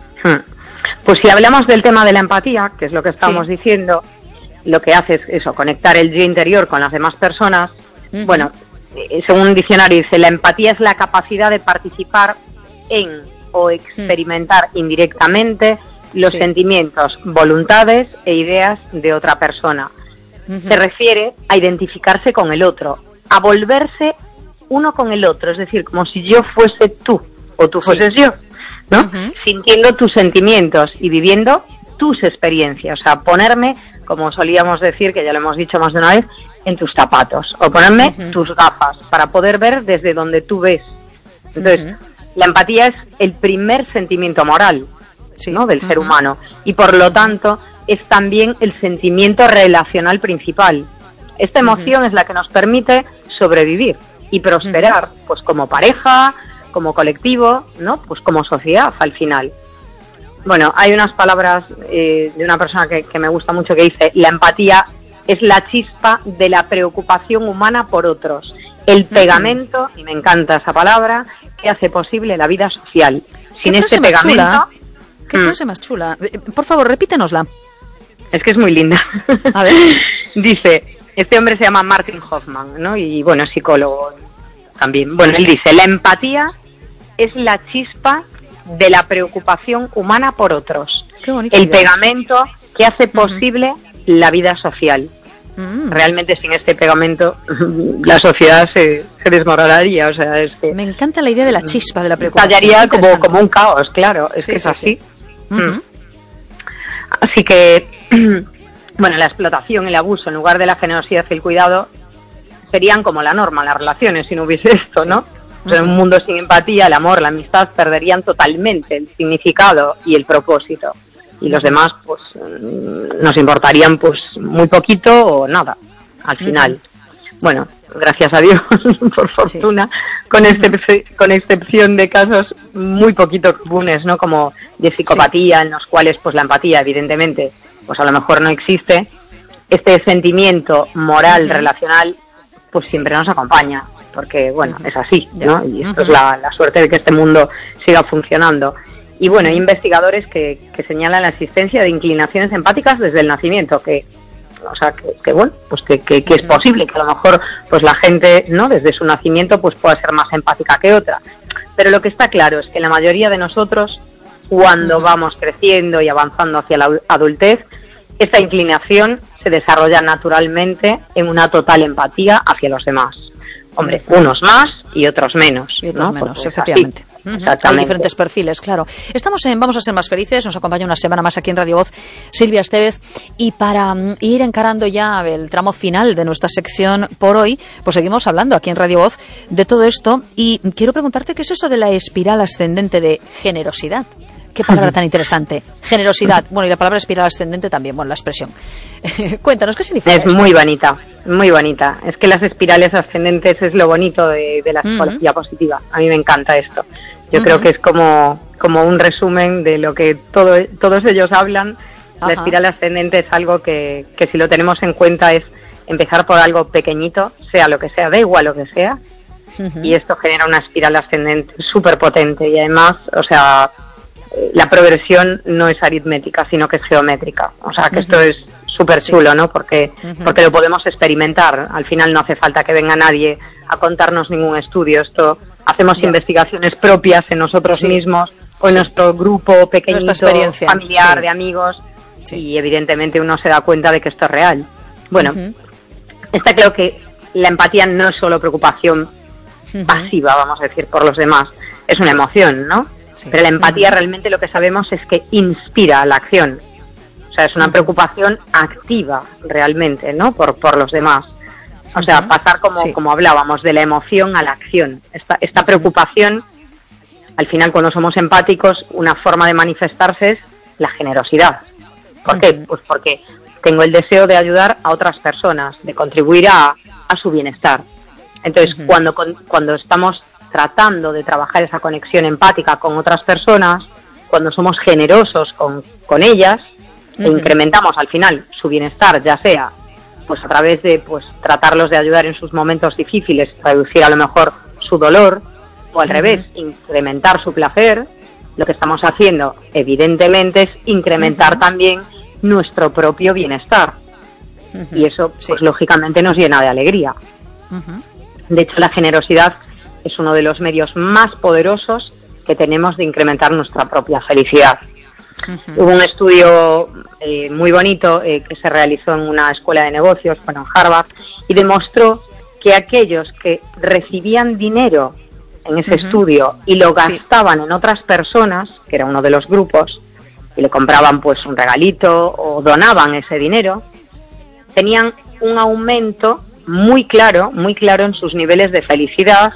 Pues si hablamos del tema de la empatía, que es lo que estamos diciendo, lo que hace es eso, conectar el yo interior con las demás personas. Bueno, según un diccionario dice, la empatía es la capacidad de participar en o experimentar indirectamente los sentimientos, voluntades e ideas de otra persona. se refiere a identificarse con el otro, a volverse uno con el otro, es decir, como si yo fuese tú o tú fueses yo, ¿no? Sintiendo tus sentimientos y viviendo tus experiencias, o sea, ponerme, como solíamos decir, que ya lo hemos dicho más de una vez, en tus zapatos, o ponerme tus gafas, para poder ver desde donde tú ves. Entonces, la empatía es el primer sentimiento moral, ¿no?, del ser humano, y por lo tanto es también el sentimiento relacional principal. Esta emoción es la que nos permite sobrevivir y prosperar, pues como pareja, como colectivo, ¿no?, pues como sociedad al final. Bueno, hay unas palabras de una persona que me gusta mucho que dice: la empatía es la chispa de la preocupación humana por otros, el pegamento, y me encanta esa palabra, que hace posible la vida social. Sin este pegamento... ¿Qué frase más chula? Por favor, repítenosla. Es que es muy linda. A ver. Dice, este hombre se llama Martin Hoffman, ¿no? Y bueno, es psicólogo también. Bueno, él dice: la empatía es la chispa de la preocupación humana por otros. Qué bonito. El pegamento que hace posible la vida social. Realmente sin este pegamento la sociedad se desmoronaría, o sea, es que... Me encanta la idea de la chispa, de la preocupación. Tallaría como un caos, claro, es que es así. Así que, bueno, la explotación, el abuso, en lugar de la generosidad y el cuidado, serían como la norma, las relaciones, si no hubiese esto, ¿no? O sea, en un mundo sin empatía, el amor, la amistad perderían totalmente el significado y el propósito. Y los demás, pues, nos importarían, pues, muy poquito o nada, al final. Bueno, gracias a Dios, por fortuna, con excepción de casos muy poquito comunes, ¿no?, como de psicopatía, en los cuales, pues, la empatía, evidentemente, pues, a lo mejor no existe. Este sentimiento moral, relacional, pues, siempre nos acompaña, porque, bueno, es así, ¿no? Y esto es la suerte de que este mundo siga funcionando. Y bueno, hay investigadores que señalan la existencia de inclinaciones empáticas desde el nacimiento, que bueno, pues que es posible que a lo mejor pues la gente, ¿no?, desde su nacimiento pues pueda ser más empática que otra. Pero lo que está claro es que la mayoría de nosotros, cuando vamos creciendo y avanzando hacia la adultez, esta inclinación se desarrolla naturalmente en una total empatía hacia los demás. Hombre, unos más y otros menos. Y otros ¿no? menos, efectivamente. Hay diferentes perfiles, claro. Estamos en Vamos a ser más felices, nos acompaña una semana más aquí en Radio Voz Silvia Estevez, y para ir encarando ya el tramo final de nuestra sección por hoy, pues seguimos hablando aquí en Radio Voz de todo esto, y quiero preguntarte qué es eso de la espiral ascendente de generosidad. Qué palabra tan interesante. Generosidad. Bueno, y la palabra espiral ascendente también, bueno, la expresión. Cuéntanos, ¿qué significa Es esto? muy bonita, muy bonita. Es que las espirales ascendentes es lo bonito de la psicología positiva. A mí me encanta esto. Yo creo que es como un resumen de lo que todos ellos hablan. La espiral ascendente es algo que si lo tenemos en cuenta es empezar por algo pequeñito, sea lo que sea, da igual lo que sea, y esto genera una espiral ascendente súper potente. Y además, o sea, la progresión no es aritmética, sino que es geométrica. O sea, que esto es súper chulo, ¿no? Porque lo podemos experimentar. Al final no hace falta que venga nadie a contarnos ningún estudio. Esto hacemos investigaciones propias en nosotros mismos o en nuestro grupo pequeñito, familiar, de amigos, y evidentemente uno se da cuenta de que esto es real. Bueno, está claro que la empatía no es solo preocupación pasiva, vamos a decir, por los demás. Es una emoción, ¿no? Pero la empatía realmente lo que sabemos es que inspira la acción. O sea, es una preocupación activa realmente, ¿no? Por los demás. O sea, pasar como hablábamos, de la emoción a la acción. Esta preocupación, al final, cuando somos empáticos, una forma de manifestarse es la generosidad. ¿Por qué? Pues porque tengo el deseo de ayudar a otras personas, de contribuir a su bienestar. Entonces, cuando estamos tratando de trabajar esa conexión empática con otras personas, cuando somos generosos con ellas, e incrementamos al final su bienestar, ya sea pues a través de pues tratarlos de ayudar en sus momentos difíciles, reducir a lo mejor su dolor, o al revés, incrementar su placer, lo que estamos haciendo evidentemente es incrementar también nuestro propio bienestar. Y eso pues lógicamente nos llena de alegría. De hecho, la generosidad es uno de los medios más poderosos que tenemos de incrementar nuestra propia felicidad. Hubo un estudio muy bonito que se realizó en una escuela de negocios, en Harvard, y demostró que aquellos que recibían dinero en ese estudio y lo gastaban en otras personas, que era uno de los grupos, y le compraban pues un regalito o donaban ese dinero, tenían un aumento muy claro en sus niveles de felicidad,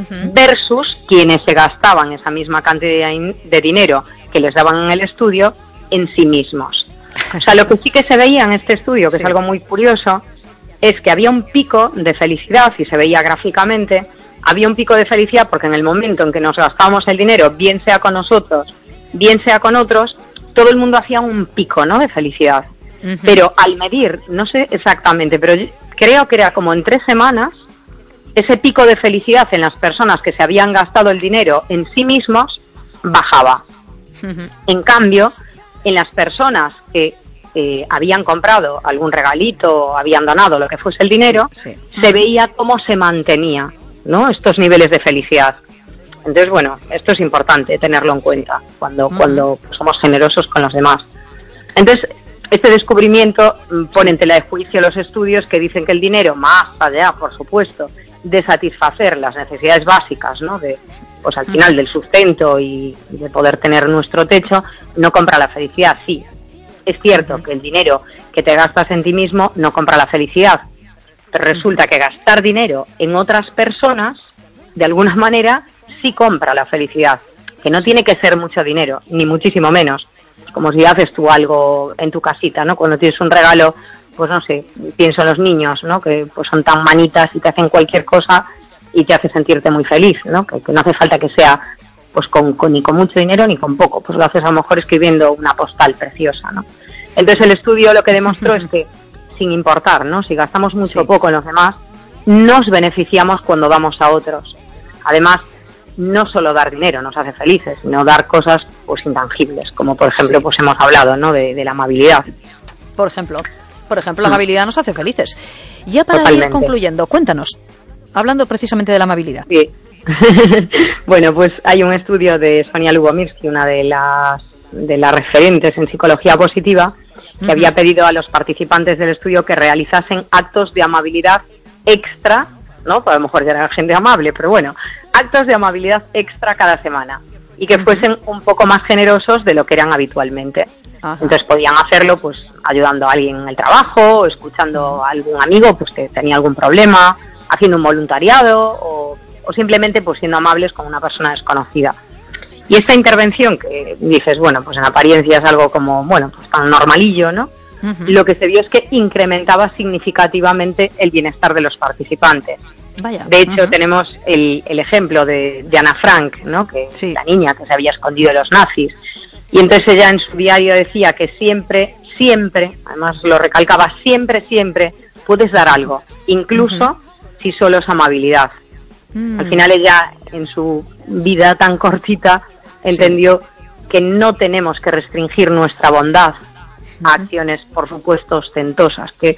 versus quienes se gastaban esa misma cantidad de dinero que les daban en el estudio en sí mismos. O sea, lo que sí que se veía en este estudio, que es algo muy curioso, es que había un pico de felicidad, y se veía gráficamente, había un pico de felicidad porque en el momento en que nos gastábamos el dinero, bien sea con nosotros, bien sea con otros, todo el mundo hacía un pico, ¿no?, de felicidad. Pero al medir, no sé exactamente, pero creo que era como en 3 semanas, ese pico de felicidad en las personas que se habían gastado el dinero en sí mismos bajaba. En cambio, en las personas que habían comprado algún regalito, habían donado lo que fuese el dinero, se veía cómo se mantenía, ¿no?, estos niveles de felicidad. Entonces, bueno, esto es importante tenerlo en cuenta cuando somos generosos con los demás. Entonces, este descubrimiento pone en tela de juicio los estudios que dicen que el dinero, más allá, por supuesto, de satisfacer las necesidades básicas, ¿no?, de, pues al final del sustento y de poder tener nuestro techo, no compra la felicidad. Sí, es cierto que el dinero que te gastas en ti mismo no compra la felicidad, pero resulta que gastar dinero en otras personas, de alguna manera, sí compra la felicidad, que no tiene que ser mucho dinero, ni muchísimo menos. Es como si haces tú algo en tu casita, ¿no? Cuando tienes un regalo, pues no sé, pienso en los niños, ¿no?, que pues son tan manitas y te hacen cualquier cosa y te hace sentirte muy feliz, ¿no?, que no hace falta que sea pues ni con mucho dinero ni con poco, pues lo haces a lo mejor escribiendo una postal preciosa, ¿no? Entonces el estudio lo que demostró es que, sin importar, ¿no?, si gastamos mucho o poco en los demás, nos beneficiamos cuando damos a otros. Además, no solo dar dinero nos hace felices, sino dar cosas pues intangibles, como por ejemplo pues hemos hablado, ¿no?, de la amabilidad. Por ejemplo, la amabilidad nos hace felices. Ya para ir concluyendo, cuéntanos, hablando precisamente de la amabilidad. Sí. Bueno, pues hay un estudio de Sonia Lubomirsky, una de las referentes en psicología positiva, que había pedido a los participantes del estudio que realizasen actos de amabilidad extra, ¿no? Pues a lo mejor ya era gente amable, pero bueno, actos de amabilidad extra cada semana, y que fuesen un poco más generosos de lo que eran habitualmente. Entonces podían hacerlo pues ayudando a alguien en el trabajo, escuchando a algún amigo pues que tenía algún problema, haciendo un voluntariado o simplemente pues siendo amables con una persona desconocida. Y esta intervención que dices, bueno, pues en apariencia es algo como, bueno, pues tan normalillo, ¿no? Lo que se vio es que incrementaba significativamente el bienestar de los participantes. Vaya. De hecho, tenemos el ejemplo de Ana Frank, ¿no?, que la niña que se había escondido de los nazis. Y entonces ella en su diario decía que siempre, además lo recalcaba, siempre puedes dar algo, incluso si solo es amabilidad. Al final ella, en su vida tan cortita, entendió que no tenemos que restringir nuestra bondad a acciones, por supuesto, ostentosas, que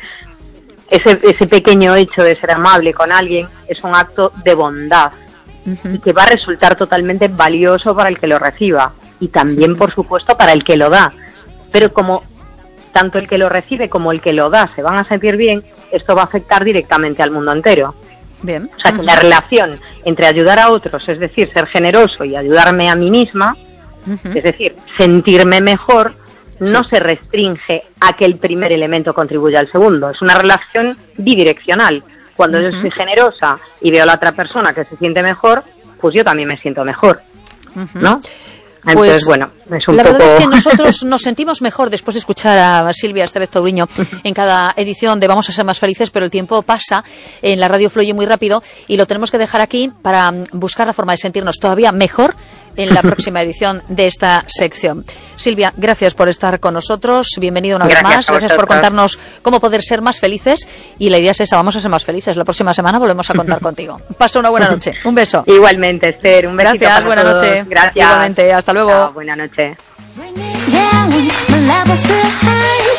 ese pequeño hecho de ser amable con alguien es un acto de bondad y que va a resultar totalmente valioso para el que lo reciba y también, por supuesto, para el que lo da. Pero como tanto el que lo recibe como el que lo da se van a sentir bien, esto va a afectar directamente al mundo entero. Bien. O sea, que la relación entre ayudar a otros, es decir, ser generoso, y ayudarme a mí misma, es decir, sentirme mejor, no se restringe a que el primer elemento contribuya al segundo. Es una relación bidireccional. Cuando yo soy generosa y veo a la otra persona que se siente mejor, pues yo también me siento mejor, ¿no? Entonces, pues, bueno, es un la poco... verdad es que nosotros nos sentimos mejor después de escuchar a Silvia Estevez Touriño en cada edición de Vamos a ser más felices, pero el tiempo pasa, en la radio fluye muy rápido y lo tenemos que dejar aquí para buscar la forma de sentirnos todavía mejor en la próxima edición de esta sección. Silvia, gracias por estar con nosotros, bienvenido una vez más, gracias por contarnos cómo poder ser más felices, y la idea es esa, vamos a ser más felices. La próxima semana volvemos a contar contigo. Pasa una buena noche, un beso. Igualmente, Esther, un besito. Gracias, buena noche. Gracias. Igualmente, hasta luego. Chao, buena noche.